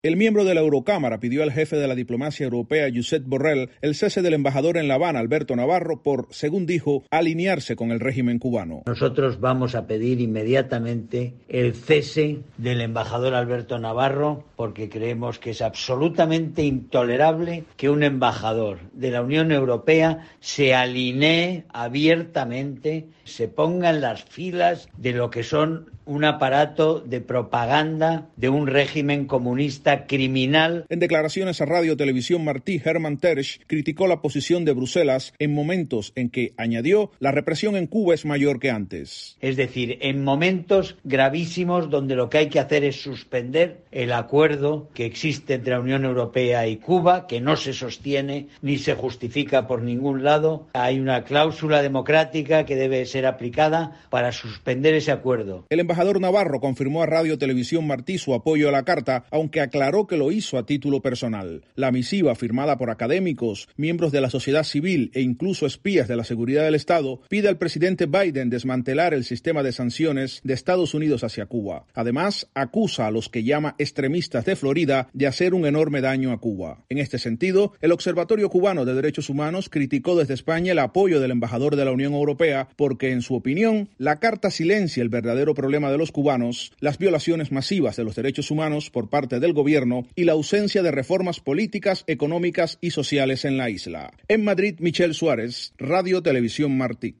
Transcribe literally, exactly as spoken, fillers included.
El miembro de la Eurocámara pidió al jefe de la diplomacia europea, Josep Borrell, el cese del embajador en La Habana, Alberto Navarro, por, según dijo, alinearse con el régimen cubano. Nosotros vamos a pedir inmediatamente el cese del embajador Alberto Navarro porque creemos que es absolutamente intolerable que un embajador de la Unión Europea se alinee abiertamente, se ponga en las filas de lo que son un aparato de propaganda de un régimen comunista criminal. En declaraciones a Radio Televisión Martí, Herman Tersch criticó la posición de Bruselas en momentos en que, añadió, la represión en Cuba es mayor que antes. Es decir, en momentos gravísimos donde lo que hay que hacer es suspender el acuerdo que existe entre la Unión Europea y Cuba, que no se sostiene ni se justifica por ningún lado. Hay una cláusula democrática que debe ser aplicada para suspender ese acuerdo. El embajador Navarro confirmó a Radio Televisión Martí su apoyo a la carta, aunque aclaró que lo hizo a título personal. La misiva, firmada por académicos, miembros de la sociedad civil e incluso espías de la seguridad del Estado, pide al presidente Biden desmantelar el sistema de sanciones de Estados Unidos hacia Cuba. Además, acusa a los que llama extremistas de Florida de hacer un enorme daño a Cuba. En este sentido, el Observatorio Cubano de Derechos Humanos criticó desde España el apoyo del embajador de la Unión Europea porque, en su opinión, la carta silencia el verdadero problema de los cubanos, las violaciones masivas de los derechos humanos por parte del gobierno y la ausencia de reformas políticas, económicas y sociales en la isla. En Madrid, Michel Suárez, Radio Televisión Martí.